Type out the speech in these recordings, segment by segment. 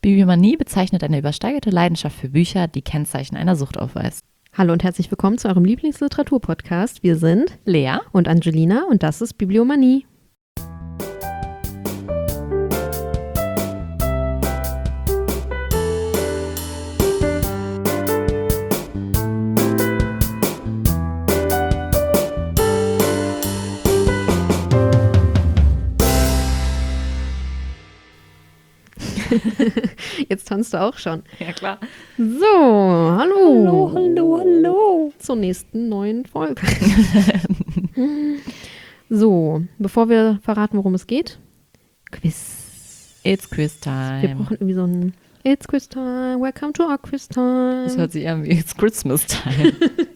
Bibliomanie bezeichnet eine übersteigerte Leidenschaft für Bücher, die Kennzeichen einer Sucht aufweist. Hallo und herzlich willkommen zu eurem Lieblingsliteratur-Podcast. Wir sind Lea und Angelina und das ist Bibliomanie. Jetzt tanzt du auch schon. Ja, klar. So, hallo. Hallo. Zur nächsten neuen Folge. So, bevor wir verraten, worum es geht, Quiz. It's Quiz Time. Wir brauchen irgendwie so ein It's Quiz Time, welcome to our Quiz Time. Das hört sich an wie It's Christmas Time.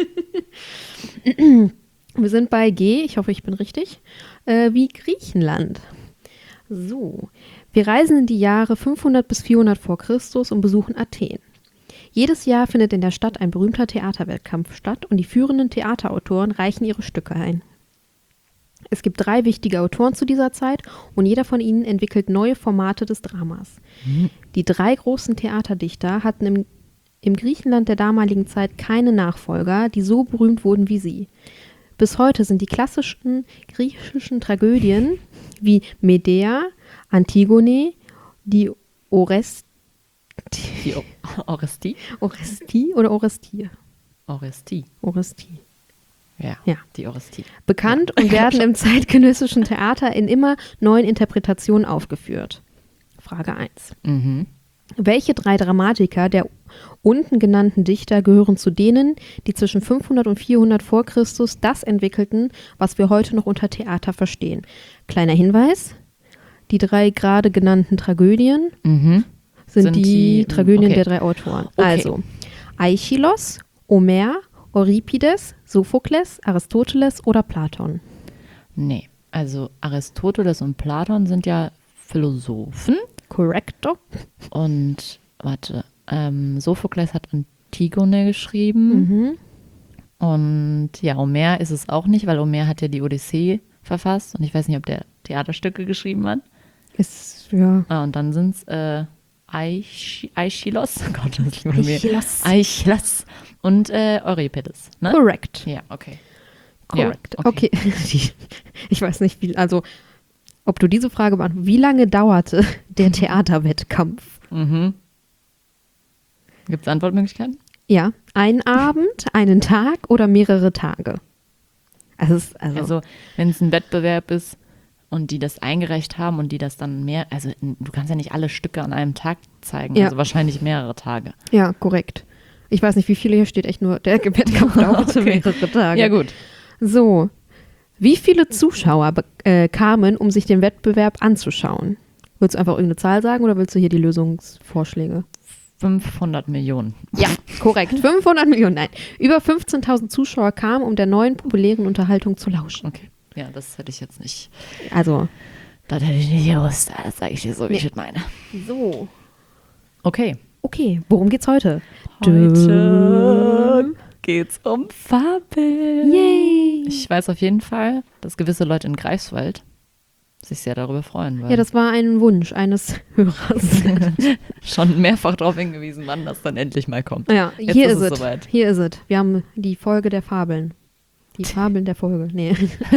Wir sind bei G, ich hoffe, ich bin richtig, wie Griechenland. So, wir reisen in die Jahre 500 bis 400 vor Christus und besuchen Athen. Jedes Jahr findet in der Stadt ein berühmter Theaterwettkampf statt und die führenden Theaterautoren reichen ihre Stücke ein. Es gibt 3 wichtige Autoren zu dieser Zeit und jeder von ihnen entwickelt neue Formate des Dramas. Die 3 großen Theaterdichter hatten im Griechenland der damaligen Zeit keine Nachfolger, die so berühmt wurden wie sie. Bis heute sind die klassischen griechischen Tragödien wie Medea, Antigone, die Orestie oder Orestie? Orestie. Ja, die Orestie. Bekannt und werden im zeitgenössischen Theater in immer neuen Interpretationen aufgeführt. Frage 1. Welche 3 Dramatiker der unten genannten Dichter gehören zu denen, die zwischen 500 und 400 vor Christus das entwickelten, was wir heute noch unter Theater verstehen? Kleiner Hinweis, die 3 gerade genannten Tragödien sind die Tragödien der 3 Autoren. Okay. Also Aeschylus, Homer, Euripides, Sophokles, Aristoteles oder Platon? Nee, also Aristoteles und Platon sind ja Philosophen. Correcto. Und, Sophokles hat Antigone geschrieben. Und ja, Homer ist es auch nicht, weil Homer hat ja die Odyssee verfasst. Und ich weiß nicht, ob der Theaterstücke geschrieben hat. Ja. Und dann sind es Aeschylus. Oh Gott, das ist mir. Aeschylus und Euripides. Ne? Correct. Ja, okay. Correct. Ja, okay. Ich weiß nicht, ob du diese Frage beantwortest. Wie lange dauerte der Theaterwettkampf? Gibt es Antwortmöglichkeiten? Ja, einen Abend, einen Tag oder mehrere Tage? Also wenn es ein Wettbewerb ist und die das eingereicht haben und die das dann du kannst ja nicht alle Stücke an einem Tag zeigen, ja. Also wahrscheinlich mehrere Tage. Ja, korrekt. Ich weiß nicht, wie viele, hier steht echt nur, der Wettkampf dauerte mehrere Tage. Ja, gut. So, wie viele Zuschauer kamen, um sich den Wettbewerb anzuschauen? Willst du einfach irgendeine Zahl sagen oder willst du hier die Lösungsvorschläge? 500 Millionen. Ja, korrekt. 500 Millionen, nein. Über 15.000 Zuschauer kamen, um der neuen populären Unterhaltung zu lauschen. Okay, ja, das hätte ich jetzt nicht. Also. Das hätte ich nicht gewusst. Das sage ich dir so, wie ich es meine. So. Okay, worum geht's heute? Heute geht's um Fabeln. Yay! Ich weiß auf jeden Fall, dass gewisse Leute in Greifswald sich sehr darüber freuen. Weil Ja, das war ein Wunsch eines Hörers. schon mehrfach darauf hingewiesen, wann das dann endlich mal kommt. Ja, Jetzt hier ist ist es soweit. Hier ist es. Wir haben die Folge der Fabeln. Die Fabeln der Folge. Nee.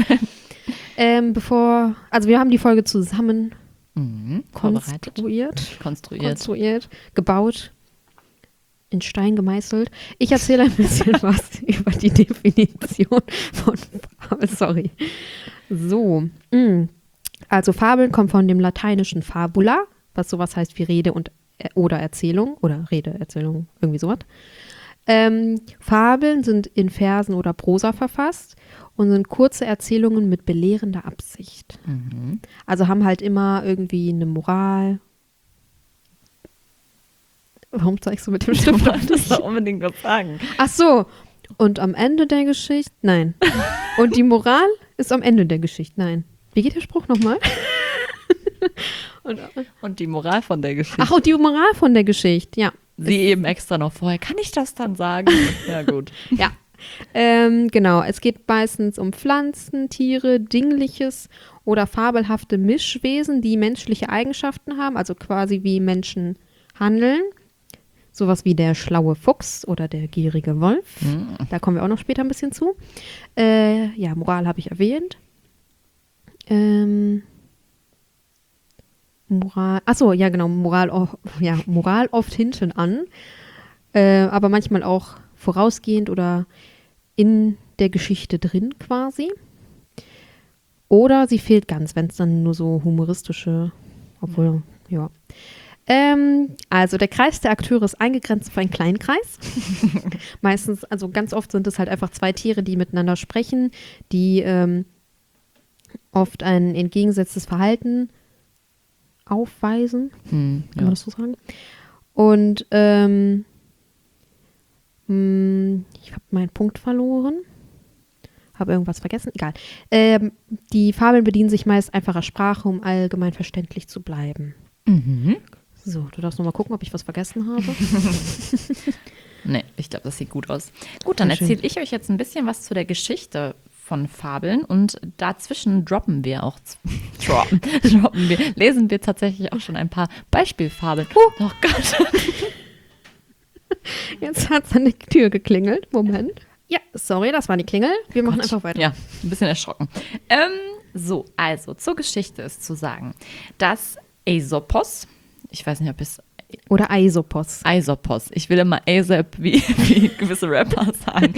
Wir haben die Folge zusammen Vorbereitet. konstruiert, gebaut, in Stein gemeißelt. Ich erzähle ein bisschen was über die Definition von Fabel. Sorry. So. Also Fabeln kommt von dem lateinischen fabula, was sowas heißt wie Rede oder Erzählung oder Rede, Erzählung, irgendwie sowas. Fabeln sind in Versen oder Prosa verfasst und sind kurze Erzählungen mit belehrender Absicht. Also haben halt immer irgendwie eine Moral. Warum zeigst du mit dem Stift? Du wolltest doch unbedingt was sagen. Ach so. Und am Ende der Geschichte? Nein. Und die Moral ist am Ende der Geschichte? Nein. Wie geht der Spruch nochmal? Und die Moral von der Geschichte. Ach, und die Moral von der Geschichte, ja. Sie eben extra noch vorher. Kann ich das dann sagen? Ja, gut. Ja. Genau, es geht meistens um Pflanzen, Tiere, Dingliches oder fabelhafte Mischwesen, die menschliche Eigenschaften haben, also quasi wie Menschen handeln. Sowas wie der schlaue Fuchs oder der gierige Wolf. Da kommen wir auch noch später ein bisschen zu. Ja, Moral habe ich erwähnt. Achso, ja genau, Moral oft hinten an, aber manchmal auch vorausgehend oder in der Geschichte drin quasi. Oder sie fehlt ganz, wenn es dann nur so humoristische, obwohl, ja. Also der Kreis der Akteure ist eingegrenzt auf einen kleinen Kreis. Meistens, also ganz oft sind es halt einfach zwei Tiere, die miteinander sprechen, die oft ein entgegengesetztes Verhalten aufweisen, kann man das so sagen. Und ich habe meinen Punkt verloren. Habe irgendwas vergessen? Egal. Die Fabeln bedienen sich meist einfacher Sprache, um allgemein verständlich zu bleiben. Mhm. So, du darfst noch mal gucken, ob ich was vergessen habe. Nee, ich glaube, das sieht gut aus. Gut, dann erzähle ich euch jetzt ein bisschen was zu der Geschichte von Fabeln und dazwischen lesen wir tatsächlich auch schon ein paar Beispielfabeln. Oh Gott. Jetzt hat es an der Tür geklingelt. Moment. Ja, sorry, das war die Klingel. Wir machen einfach weiter. Ja, ein bisschen erschrocken. So, also zur Geschichte ist zu sagen, dass Aesopos, ich weiß nicht, ob es oder Aesopos. Ich will immer Aesop, wie gewisse Rapper sagen.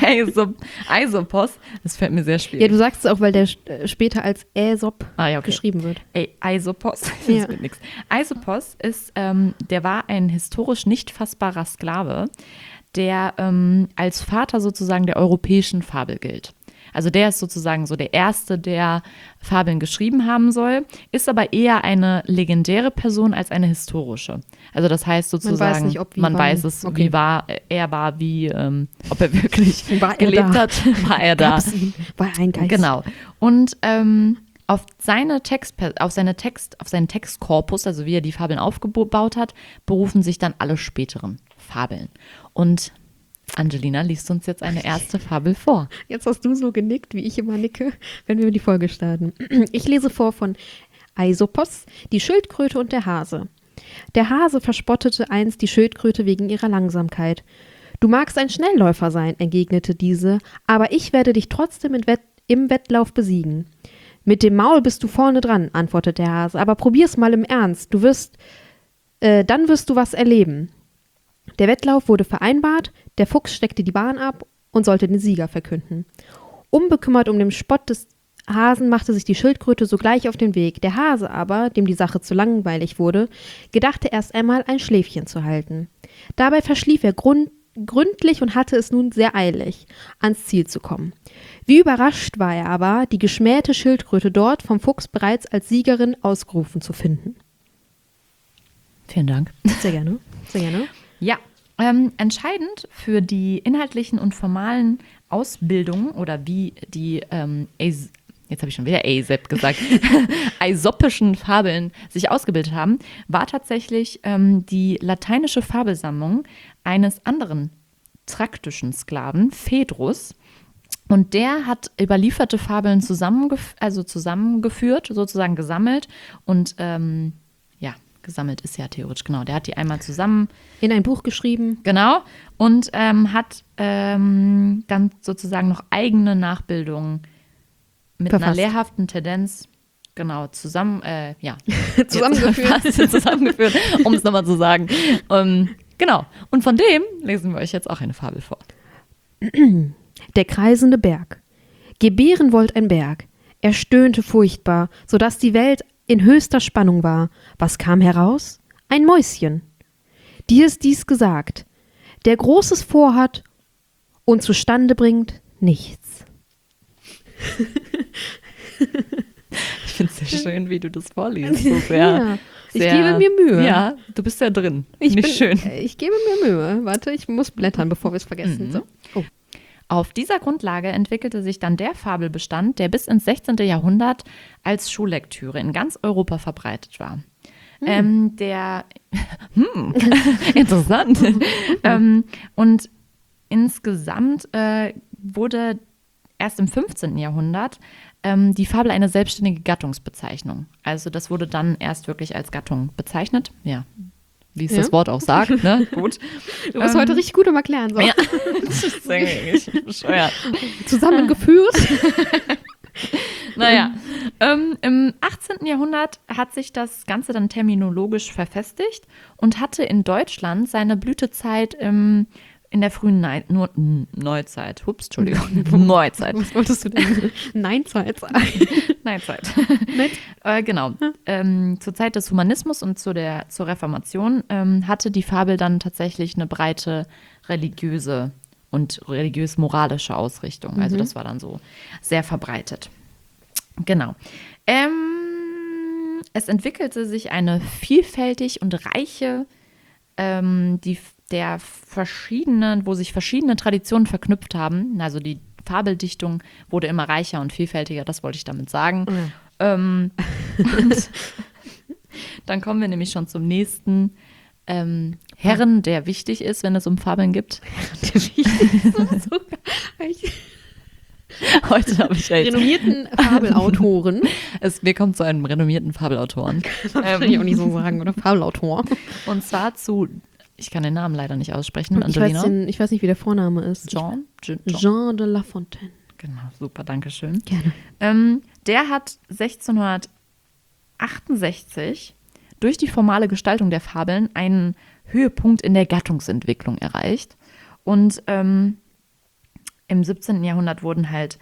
Aesopos, das fällt mir sehr schwierig. Ja, du sagst es auch, weil der später als Aesop geschrieben wird. Aesopos, das wird nichts. Aesopos ist, der war ein historisch nicht fassbarer Sklave, der als Vater sozusagen der europäischen Fabel gilt. Also der ist sozusagen so der Erste, der Fabeln geschrieben haben soll, ist aber eher eine legendäre Person als eine historische. Also das heißt sozusagen, man weiß es, wie er war, ob er wirklich gelebt hat, war er da. War ein Geist. Genau. Und auf seinen Textkorpus, also wie er die Fabeln aufgebaut hat, berufen sich dann alle späteren Fabeln. Und Angelina liest uns jetzt eine erste Fabel vor. Jetzt hast du so genickt, wie ich immer nicke, wenn wir die Folge starten. Ich lese vor von Aesopos, die Schildkröte und der Hase. Der Hase verspottete einst die Schildkröte wegen ihrer Langsamkeit. Du magst ein Schnellläufer sein, entgegnete diese, aber ich werde dich trotzdem im Wettlauf besiegen. Mit dem Maul bist du vorne dran, antwortete der Hase, aber probier's mal im Ernst, dann wirst du was erleben. Der Wettlauf wurde vereinbart, der Fuchs steckte die Bahn ab und sollte den Sieger verkünden. Unbekümmert um den Spott des Hasen machte sich die Schildkröte sogleich auf den Weg. Der Hase aber, dem die Sache zu langweilig wurde, gedachte erst einmal, ein Schläfchen zu halten. Dabei verschlief er gründlich und hatte es nun sehr eilig, ans Ziel zu kommen. Wie überrascht war er aber, die geschmähte Schildkröte dort vom Fuchs bereits als Siegerin ausgerufen zu finden. Vielen Dank. Sehr gerne, sehr gerne. Ja, entscheidend für die inhaltlichen und formalen Ausbildungen oder wie die, jetzt habe ich schon wieder Aesop gesagt, aesopischen Fabeln sich ausgebildet haben, war tatsächlich die lateinische Fabelsammlung eines anderen traktischen Sklaven, Phaedrus. Und der hat überlieferte Fabeln zusammengeführt, sozusagen gesammelt und gesammelt ist ja theoretisch, genau. Der hat die einmal zusammen in ein Buch geschrieben. Genau. Und hat dann sozusagen noch eigene Nachbildungen mit einer lehrhaften Tendenz, genau, zusammengeführt, um es nochmal zu sagen. Genau. Und von dem lesen wir euch jetzt auch eine Fabel vor. Der kreisende Berg. Gebären wollt ein Berg. Er stöhnte furchtbar, sodass die Welt in höchster Spannung war. Was kam heraus? Ein Mäuschen. Dir ist dies gesagt, der Großes vorhat und zustande bringt nichts. Ich finde es sehr schön, wie du das vorliest. So sehr, ich gebe mir Mühe. Ja, du bist ja drin. Schön. Ich gebe mir Mühe. Warte, ich muss blättern, bevor wir es vergessen. So. Oh. Auf dieser Grundlage entwickelte sich dann der Fabelbestand, der bis und 16. Jahrhundert als Schullektüre in ganz Europa verbreitet war. Interessant. Und insgesamt wurde erst im 15. Jahrhundert die Fabel eine selbstständige Gattungsbezeichnung. Also das wurde dann erst wirklich als Gattung bezeichnet. Ja, wie es das Wort auch sagt, ne? Gut. Du bist heute richtig gut am Erklären. So. Ja, das ist eigentlich bescheuert. Zusammengeführt. Naja, im 18. Jahrhundert hat sich das Ganze dann terminologisch verfestigt und hatte in Deutschland seine Blütezeit in der frühen Neuzeit. Ups, Entschuldigung, Neuzeit. Was wolltest du denn? Neinzeit sagen. Neuzeit. Genau. Zur Zeit des Humanismus und zur Reformation hatte die Fabel dann tatsächlich eine breite religiöse und religiös-moralische Ausrichtung. Also das war dann so sehr verbreitet. Genau. Es entwickelte sich eine vielfältig und reiche, wo sich verschiedene Traditionen verknüpft haben. Also die Fabeldichtung wurde immer reicher und vielfältiger, das wollte ich damit sagen. Und dann kommen wir nämlich schon zum nächsten Herren, der wichtig ist, wenn es um Fabeln geht. Der wichtig ist. Heute habe ich renommierten Fabelautoren. Wir kommen zu einem renommierten Fabelautoren. Kann ich auch nicht so sagen, oder? Fabelautor. Und zwar ich kann den Namen leider nicht aussprechen, ich weiß nicht, wie der Vorname ist. Jean de La Fontaine. Genau, super, danke schön. Gerne. Der hat 1668 durch die formale Gestaltung der Fabeln einen Höhepunkt in der Gattungsentwicklung erreicht. Und im 17. Jahrhundert wurden halt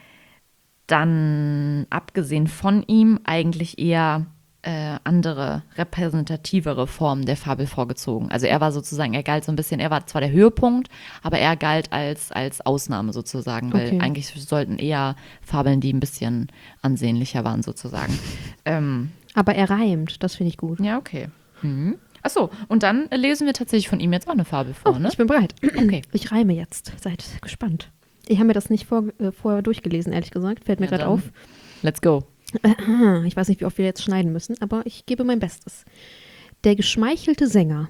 dann, abgesehen von ihm, eigentlich eher andere, repräsentativere Formen der Fabel vorgezogen. Also er war zwar der Höhepunkt, aber er galt als Ausnahme sozusagen, weil eigentlich sollten eher Fabeln, die ein bisschen ansehnlicher waren sozusagen. Aber er reimt, das finde ich gut. Ja, okay. Mhm. Achso, und dann lesen wir tatsächlich von ihm jetzt auch eine Fabel vor, ne? Ich bin bereit. Okay. Ich reime jetzt, seid gespannt. Ich habe mir das nicht vorher durchgelesen, ehrlich gesagt, fällt mir gerade auf. Let's go. Ich weiß nicht, wie oft wir jetzt schneiden müssen, aber ich gebe mein Bestes. Der geschmeichelte Sänger.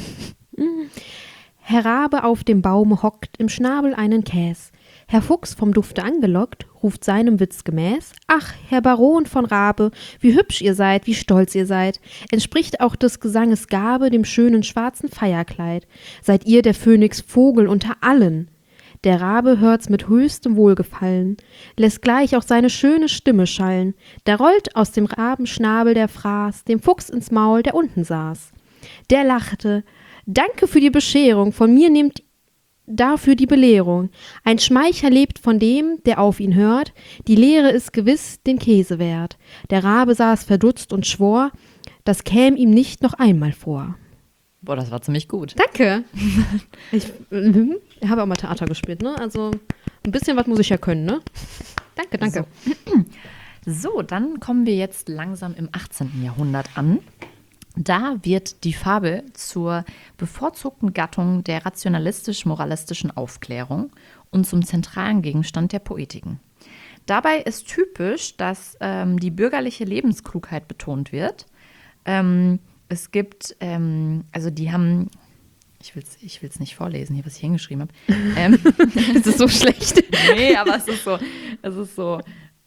Herr Rabe auf dem Baume hockt, im Schnabel einen Käs. Herr Fuchs vom Dufte angelockt, ruft seinem Witz gemäß: Ach, Herr Baron von Rabe, wie hübsch ihr seid, wie stolz ihr seid. Entspricht auch des Gesanges Gabe dem schönen schwarzen Feierkleid. Seid ihr der Phönix Vogel unter allen. Der Rabe hört's mit höchstem Wohlgefallen, lässt gleich auch seine schöne Stimme schallen. Da rollt aus dem Rabenschnabel der Fraß dem Fuchs ins Maul, der unten saß. Der lachte: Danke für die Bescherung, von mir nehmt dafür die Belehrung. Ein Schmeicher lebt von dem, der auf ihn hört, die Lehre ist gewiss den Käse wert. Der Rabe saß verdutzt und schwor, das käm ihm nicht noch einmal vor. Boah, das war ziemlich gut. Danke. Ich habe auch mal Theater gespielt, ne? Also ein bisschen was muss ich ja können, ne? Danke. So, dann kommen wir jetzt langsam im 18. Jahrhundert an. Da wird die Fabel zur bevorzugten Gattung der rationalistisch-moralistischen Aufklärung und zum zentralen Gegenstand der Poetiken. Dabei ist typisch, dass die bürgerliche Lebensklugheit betont wird. Es gibt, also die haben, ich will's nicht vorlesen, hier, was ich hingeschrieben habe. Es ist so schlecht. Nee, aber es ist so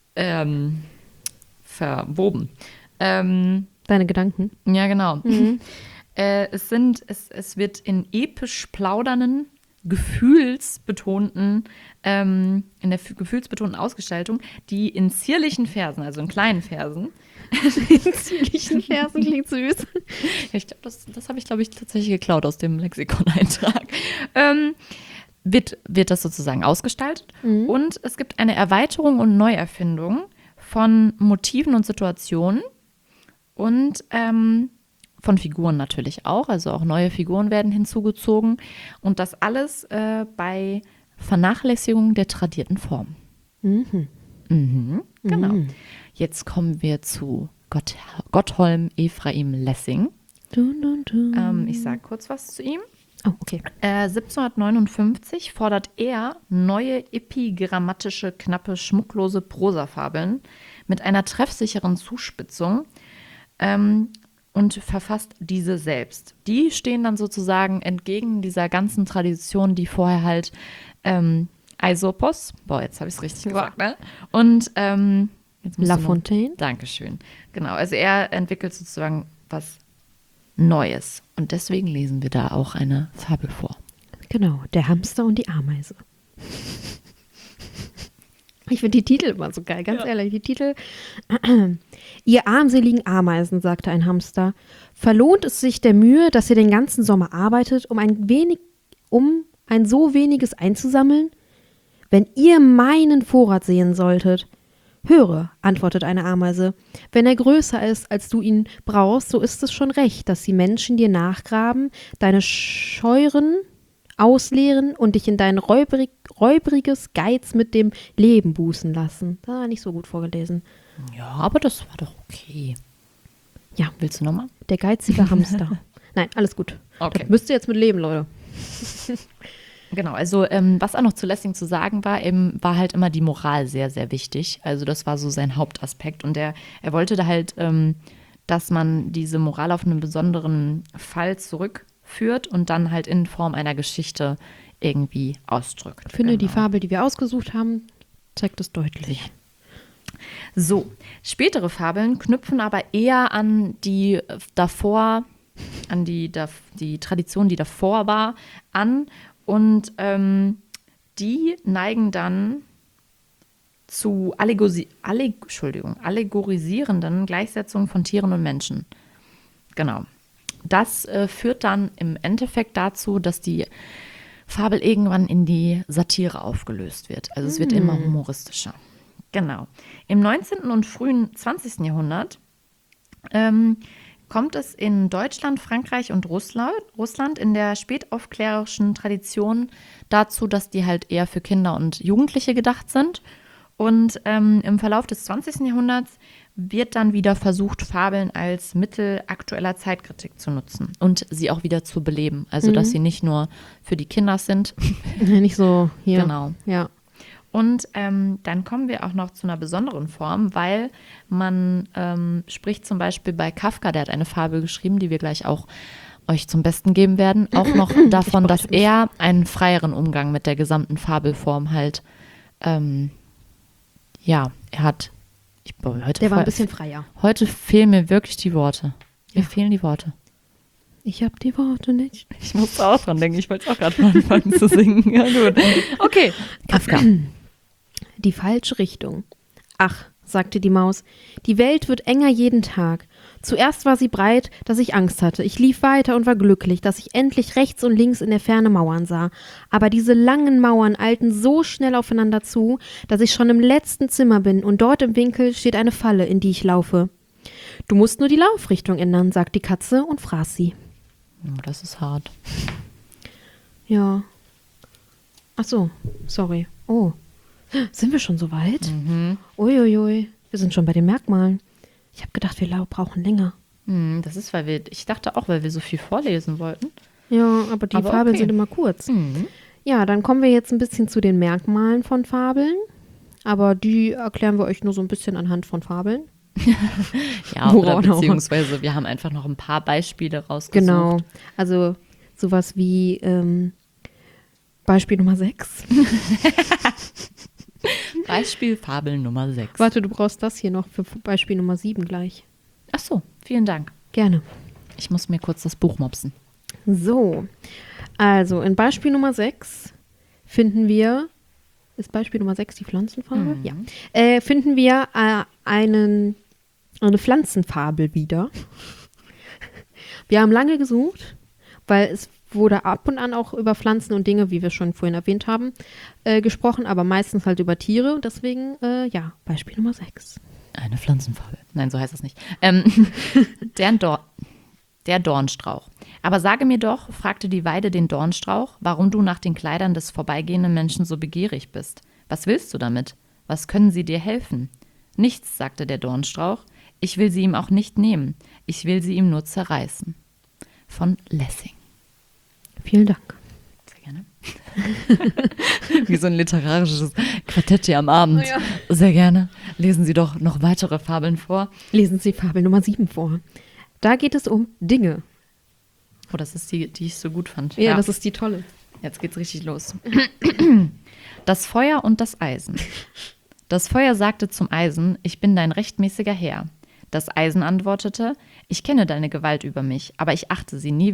verwoben. Deine Gedanken. Ja, genau. Es wird in episch plaudernden, gefühlsbetonten, in der gefühlsbetonten Ausgestaltung, die in zierlichen Versen, also in kleinen Versen. In zierlichen Versen klingt süß. Ich glaube, das habe ich, tatsächlich geklaut aus dem Lexikon-Eintrag. Wird das sozusagen ausgestaltet. Und es gibt eine Erweiterung und Neuerfindung von Motiven und Situationen und von Figuren natürlich auch. Also auch neue Figuren werden hinzugezogen. Und das alles bei Vernachlässigung der tradierten Form. Genau. Jetzt kommen wir zu Gottholm Ephraim Lessing. Ich sage kurz was zu ihm. Oh, okay. 1759 fordert er neue epigrammatische, knappe, schmucklose Prosafabeln mit einer treffsicheren Zuspitzung und verfasst diese selbst. Die stehen dann sozusagen entgegen dieser ganzen Tradition, die vorher halt Aesopos, jetzt habe ich es richtig gesagt, ne? Und La Fontaine. Dankeschön. Genau, also er entwickelt sozusagen was Neues. Und deswegen lesen wir da auch eine Fabel vor. Genau, der Hamster und die Ameise. Ich finde die Titel immer so geil, ganz ehrlich. Die Titel. Ihr armseligen Ameisen, sagte ein Hamster, verlohnt es sich der Mühe, dass ihr den ganzen Sommer arbeitet, um ein so weniges einzusammeln? Wenn ihr meinen Vorrat sehen solltet. Höre, antwortet eine Ameise, wenn er größer ist, als du ihn brauchst, so ist es schon recht, dass die Menschen dir nachgraben, deine Scheuren ausleeren und dich in dein räubriges Geiz mit dem Leben bußen lassen. Das war nicht so gut vorgelesen. Ja, aber das war doch okay. Ja. Willst du nochmal? Der geizige Hamster. Nein, alles gut. Okay. Das müsst ihr jetzt mit leben, Leute. Genau, also was auch noch zu Lessing zu sagen war, war halt immer die Moral sehr, sehr wichtig. Also das war so sein Hauptaspekt. Und er wollte da halt, dass man diese Moral auf einen besonderen Fall zurückführt und dann halt in Form einer Geschichte irgendwie ausdrückt. Ich finde, die Fabel, die wir ausgesucht haben, zeigt es deutlich. So, spätere Fabeln knüpfen aber eher an die Tradition, die davor war, an. Und die neigen dann zu allegorisierenden Gleichsetzungen von Tieren und Menschen. Genau. Das führt dann im Endeffekt dazu, dass die Fabel irgendwann in die Satire aufgelöst wird. Also es wird immer humoristischer. Genau. Im 19. und frühen 20. Jahrhundert kommt es in Deutschland, Frankreich und Russland in der spätaufklärerischen Tradition dazu, dass die halt eher für Kinder und Jugendliche gedacht sind. Und im Verlauf des 20. Jahrhunderts wird dann wieder versucht, Fabeln als Mittel aktueller Zeitkritik zu nutzen und sie auch wieder zu beleben. Also, dass sie nicht nur für die Kinder sind. Nicht so hier. Genau. Ja. Und dann kommen wir auch noch zu einer besonderen Form, weil man spricht zum Beispiel bei Kafka, der hat eine Fabel geschrieben, die wir gleich auch euch zum Besten geben werden, auch noch davon, dass er einen freieren Umgang mit der gesamten Fabelform halt, er hat, Der war ein bisschen freier. Heute fehlen mir wirklich die Worte. Mir fehlen die Worte. Ich habe die Worte nicht. Ich musste auch dran denken, ich wollte es auch gerade mal anfangen zu singen. Ja, gut. Okay, Kafka. Die falsche Richtung. Ach, sagte die Maus, die Welt wird enger jeden Tag. Zuerst war sie breit, dass ich Angst hatte. Ich lief weiter und war glücklich, dass ich endlich rechts und links in der Ferne Mauern sah. Aber diese langen Mauern eilten so schnell aufeinander zu, dass ich schon im letzten Zimmer bin und dort im Winkel steht eine Falle, in die ich laufe. Du musst nur die Laufrichtung ändern, sagt die Katze und fraß sie. Oh, das ist hart. Ja. Ach so, sorry. Oh, sind wir schon so weit? Uiuiui, wir sind schon bei den Merkmalen. Ich habe gedacht, wir brauchen länger. Das ist, ich dachte auch, weil wir so viel vorlesen wollten. Ja, aber die Fabeln sind immer kurz. Ja, dann kommen wir jetzt ein bisschen zu den Merkmalen von Fabeln. Aber die erklären wir euch nur so ein bisschen anhand von Fabeln. Ja, oder beziehungsweise wir haben einfach noch ein paar Beispiele rausgesucht. Genau, also sowas wie Beispiel Nummer 6. Beispiel Fabel Nummer 6. Warte, du brauchst das hier noch für Beispiel Nummer 7 gleich. Ach so, vielen Dank. Gerne. Ich muss mir kurz das Buch mopsen. So, also in Beispiel Nummer 6 finden wir, ist Beispiel Nummer 6 die Pflanzenfarbe? Ja. Finden wir eine Pflanzenfabel wieder. Wir haben lange gesucht, weil es wurde ab und an auch über Pflanzen und Dinge, wie wir schon vorhin erwähnt haben, gesprochen, aber meistens halt über Tiere. Deswegen, Beispiel Nummer 6. Eine Pflanzenfabel. Nein, so heißt das nicht. Der Dornstrauch. Aber sage mir doch, fragte die Weide den Dornstrauch, warum du nach den Kleidern des vorbeigehenden Menschen so begierig bist. Was willst du damit? Was können sie dir helfen? Nichts, sagte der Dornstrauch. Ich will sie ihm auch nicht nehmen. Ich will sie ihm nur zerreißen. Von Lessing. Vielen Dank. Sehr gerne. Wie so ein literarisches Quartett hier am Abend. Oh ja. Sehr gerne. Lesen Sie doch noch weitere Fabeln vor. Lesen Sie Fabel Nummer 7 vor. Da geht es um Dinge. Oh, das ist die ich so gut fand. Ja, das ist die tolle. Jetzt geht's richtig los. Das Feuer und das Eisen. Das Feuer sagte zum Eisen, ich bin dein rechtmäßiger Herr. Das Eisen antwortete: Ich kenne deine Gewalt über mich, aber ich achte sie nie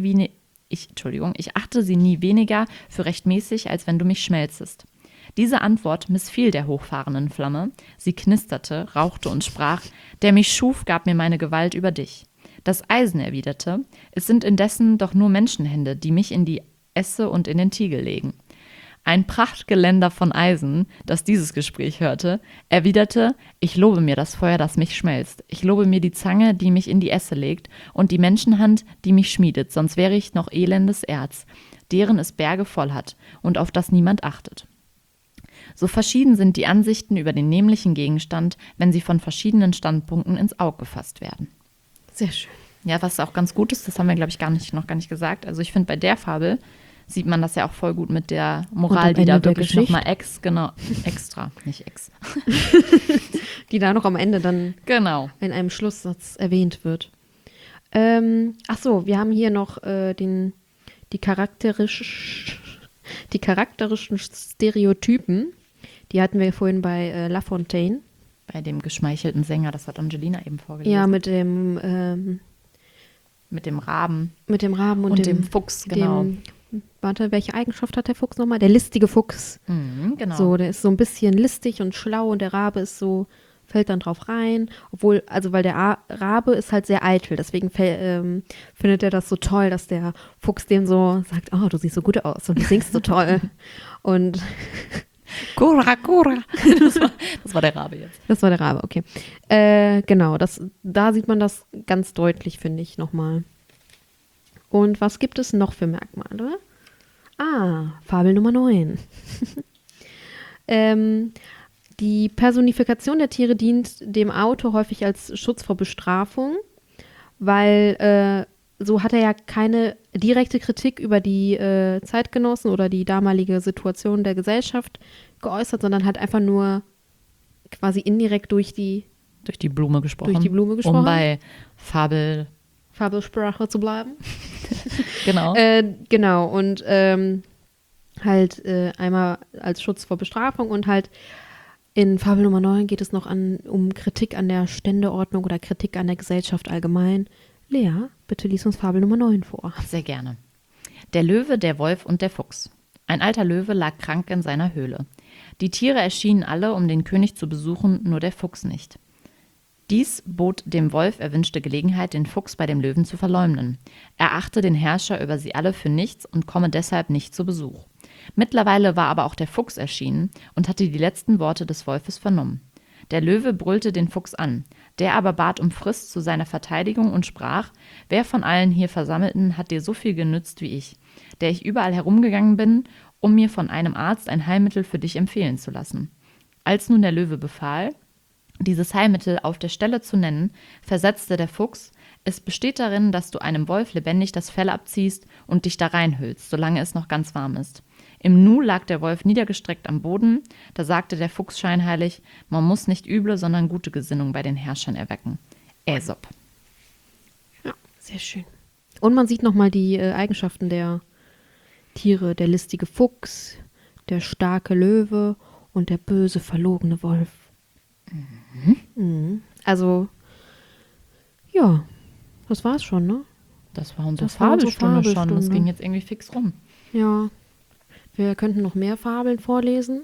weniger für rechtmäßig, als wenn du mich schmelzest. Diese Antwort missfiel der hochfahrenden Flamme. Sie knisterte, rauchte und sprach: Der mich schuf, gab mir meine Gewalt über dich. Das Eisen erwiderte: Es sind indessen doch nur Menschenhände, die mich in die Esse und in den Tiegel legen. Ein Prachtgeländer von Eisen, das dieses Gespräch hörte, erwiderte: Ich lobe mir das Feuer, das mich schmelzt. Ich lobe mir die Zange, die mich in die Esse legt, und die Menschenhand, die mich schmiedet, sonst wäre ich noch elendes Erz, deren es Berge voll hat und auf das niemand achtet. So verschieden sind die Ansichten über den nämlichen Gegenstand, wenn sie von verschiedenen Standpunkten ins Auge gefasst werden. Sehr schön. Ja, was auch ganz gut ist, das haben wir, glaube ich, noch gar nicht gesagt. Also ich finde, bei der Fabel sieht man das ja auch voll gut mit der Moral, die da wirklich nochmal extra, nicht ex. Die da noch am Ende dann in einem Schlusssatz erwähnt wird. Ach so, wir haben hier noch die charakterischen Stereotypen. Die hatten wir vorhin bei La Fontaine. Bei dem geschmeichelten Sänger, das hat Angelina eben vorgelesen. Ja, mit dem Raben. Mit dem Raben und dem Fuchs, genau. Warte, welche Eigenschaft hat der Fuchs nochmal? Der listige Fuchs. Genau. So, der ist so ein bisschen listig und schlau und der Rabe ist so, fällt dann drauf rein. Obwohl, also weil der Rabe ist halt sehr eitel, deswegen findet er das so toll, dass der Fuchs dem so sagt: Oh, du siehst so gut aus und du singst so toll. Und Cora. Das war der Rabe jetzt. Das war der Rabe, okay. Genau, da sieht man das ganz deutlich, finde ich, nochmal. Und was gibt es noch für Merkmale? Fabel Nummer 9. Die Personifikation der Tiere dient dem Autor häufig als Schutz vor Bestrafung, weil so hat er ja keine direkte Kritik über die Zeitgenossen oder die damalige Situation der Gesellschaft geäußert, sondern hat einfach nur quasi indirekt durch die Blume gesprochen. Um bei Fabelsprache zu bleiben. Genau. Genau, und halt einmal als Schutz vor Bestrafung und halt in Fabel Nummer 9 geht es noch um Kritik an der Ständeordnung oder Kritik an der Gesellschaft allgemein. Lea, bitte lies uns Fabel Nummer 9 vor. Sehr gerne. Der Löwe, der Wolf und der Fuchs. Ein alter Löwe lag krank in seiner Höhle. Die Tiere erschienen alle, um den König zu besuchen, nur der Fuchs nicht. Dies bot dem Wolf erwünschte Gelegenheit, den Fuchs bei dem Löwen zu verleumden. Er achte den Herrscher über sie alle für nichts und komme deshalb nicht zu Besuch. Mittlerweile war aber auch der Fuchs erschienen und hatte die letzten Worte des Wolfes vernommen. Der Löwe brüllte den Fuchs an. Der aber bat um Frist zu seiner Verteidigung und sprach: Wer von allen hier Versammelten hat dir so viel genützt wie ich, der ich überall herumgegangen bin, um mir von einem Arzt ein Heilmittel für dich empfehlen zu lassen? Als nun der Löwe befahl, dieses Heilmittel auf der Stelle zu nennen, versetzte der Fuchs: Es besteht darin, dass du einem Wolf lebendig das Fell abziehst und dich da reinhüllst, solange es noch ganz warm ist. Im Nu lag der Wolf niedergestreckt am Boden. Da sagte der Fuchs scheinheilig: Man muss nicht üble, sondern gute Gesinnung bei den Herrschern erwecken. Aesop. Ja, sehr schön. Und man sieht nochmal die Eigenschaften der Tiere: der listige Fuchs, der starke Löwe und der böse, verlogene Wolf. Also, ja, das war's schon, ne? Das war unsere Fabelstunde schon. Das ging jetzt irgendwie fix rum. Ja. Wir könnten noch mehr Fabeln vorlesen.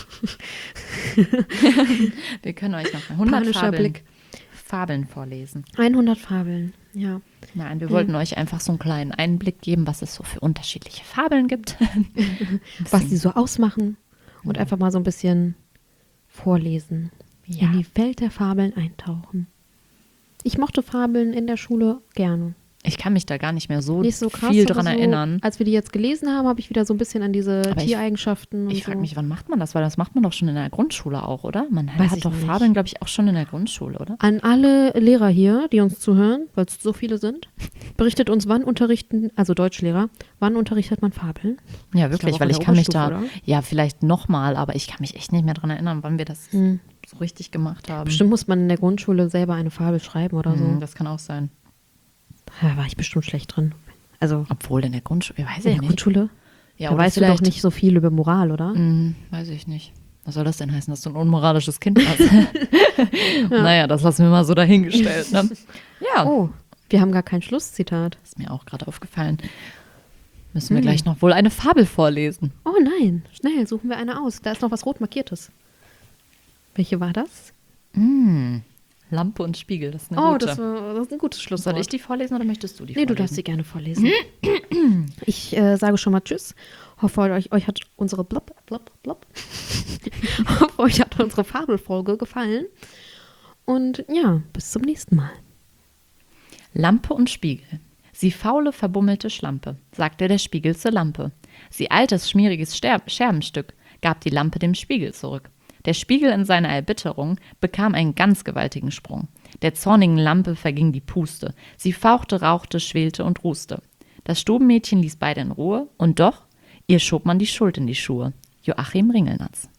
Wir können euch noch 100 Fabeln vorlesen. 100 Fabeln, ja. Nein, wir wollten euch einfach so einen kleinen Einblick geben, was es so für unterschiedliche Fabeln gibt. Was die so ausmachen und einfach mal so ein bisschen vorlesen. Ja. In die Welt der Fabeln eintauchen. Ich mochte Fabeln in der Schule gerne. Ich kann mich da gar nicht mehr so krass, viel dran erinnern. Als wir die jetzt gelesen haben, habe ich wieder so ein bisschen an diese Tiereigenschaften. Ich frage mich, wann macht man das? Weil das macht man doch schon in der Grundschule auch, oder? Man hat doch nicht. Fabeln, glaube ich, auch schon in der Grundschule, oder? An alle Lehrer hier, die uns zuhören, weil es so viele sind, berichtet uns, wann Deutschlehrer, wann unterrichtet man Fabeln? Ja, wirklich, weil ich kann mich da, ja, vielleicht nochmal, aber ich kann mich echt nicht mehr dran erinnern, wann wir das so richtig gemacht haben. Bestimmt muss man in der Grundschule selber eine Fabel schreiben oder so. Das kann auch sein. Da war ich bestimmt schlecht drin. Also, obwohl in der Grundschule, weiß ich nicht. In der Grundschule? Ja, da weißt du doch nicht so viel über Moral, oder? Weiß ich nicht. Was soll das denn heißen, dass du ein unmoralisches Kind hast? Naja, das lassen wir mal so dahingestellt. Ne? Ja. Oh, wir haben gar kein Schlusszitat. Ist mir auch gerade aufgefallen. Müssen wir gleich noch wohl eine Fabel vorlesen. Oh nein, schnell, suchen wir eine aus. Da ist noch was rot markiertes. Welche war das? Lampe und Spiegel, das ist eine gute. Das ist ein gutes Schlusswort. Soll ich die vorlesen oder möchtest du die Nee, vorlesen? du darfst sie gerne vorlesen. Ich sage schon mal Tschüss. Hoffe, euch hat unsere Hoffe, euch hat unsere Fabelfolge gefallen. Und ja, bis zum nächsten Mal. Lampe und Spiegel. Sie faule, verbummelte Schlampe, sagte der Spiegel zur Lampe. Sie altes, schmieriges Scherbenstück, gab die Lampe dem Spiegel zurück. Der Spiegel in seiner Erbitterung bekam einen ganz gewaltigen Sprung. Der zornigen Lampe verging die Puste. Sie fauchte, rauchte, schwelte und ruste. Das Stubenmädchen ließ beide in Ruhe, und doch, ihr schob man die Schuld in die Schuhe. Joachim Ringelnatz.